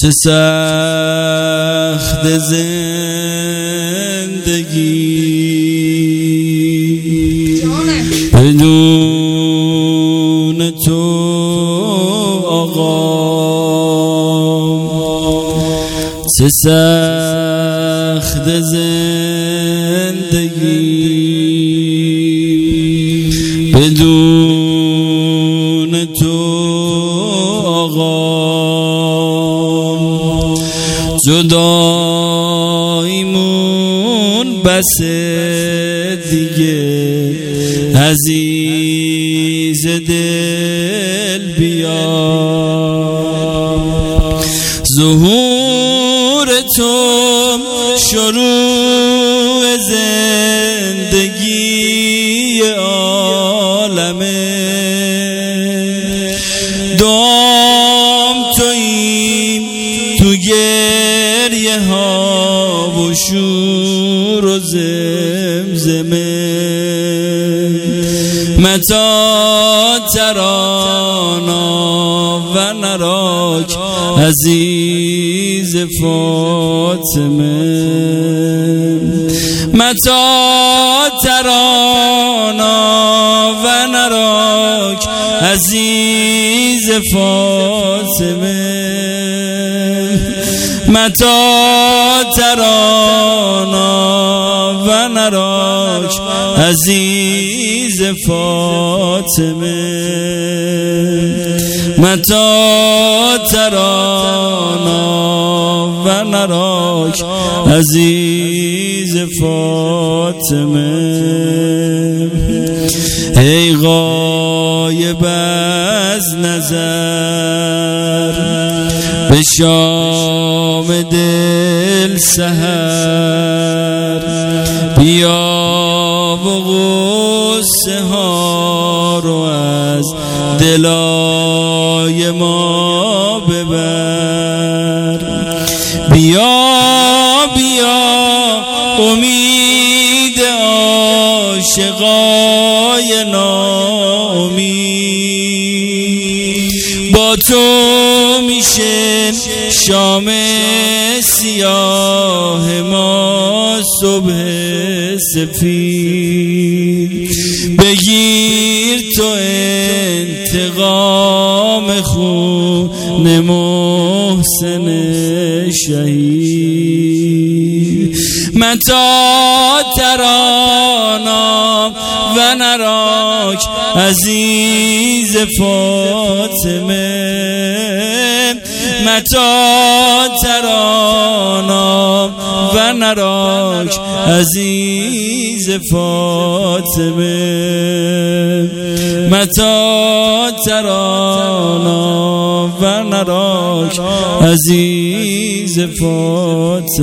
چه سخت زندگی بدون تو آقا، چه سخت زندگی بدون تو آقا، جداییمون بسه دیگه، عزیز دل بیا، ظهور تو شروع زندگی عالمه، دام توییم تو گریه ها و شور و زمزمه، متا ترانا و نراک عزیز فاطمه، متا ترانا و نراک عزیز فاطمه، متا ترانا و نراک عزیز فاطمه، متا ترانا و نراک عزیز فاطمه. ای غایب از نظر به شام دل سحر، بیا و غصه ها رو از دلای ما ببر، بیا بیا امید عاشقای ناامید، با تو میشه شام سیاه ما صبح سفید، بگیر تو انتقام خون محسن شهید، متا ترانا و نراک عزیز فاطمه، متا ترانا و نراک عزیز فاطمه، متا ترانا و نراک عزیز فاطمه.